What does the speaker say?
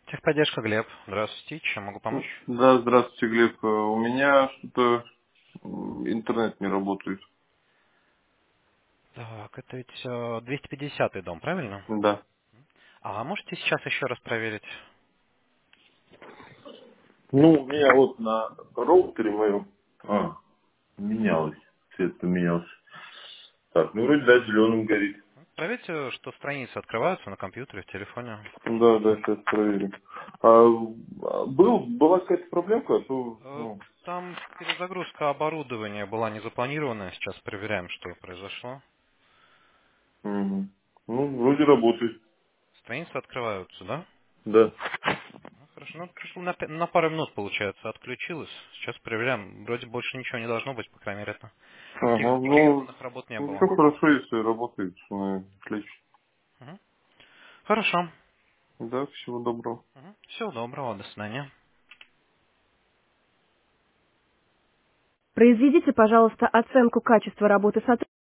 Техподдержка, Глеб. Здравствуйте. Чем могу помочь? Да, здравствуйте, Глеб. У меня что-то интернет не работает. Так, это ведь 250-й дом, правильно? Да. А можете сейчас еще раз проверить? Ну, у меня вот на роутере моем менялось. Цвет поменялся. Так, ну вроде да, зеленым горит. Проверьте, что страницы открываются на компьютере, в телефоне. Да, да, сейчас проверим. Была какая-то проблемка, а то, ну, Там перезагрузка оборудования была не запланирована. Сейчас проверяем, что произошло. мгм. Ну, вроде работает. Страницы открываются, да? Да. Ну, хорошо. Ну, чуть ли на пару минут, получается, отключилась. Сейчас проверяем. Вроде больше ничего не должно быть, по крайней мере, это. Никаких Ага, ну, запланированных работ не все было. хорошо, если работает. Отлично. Мгм. Хорошо. Да, всего доброго. Всего доброго. До свидания. Произведите, пожалуйста, оценку качества работы сотрудника.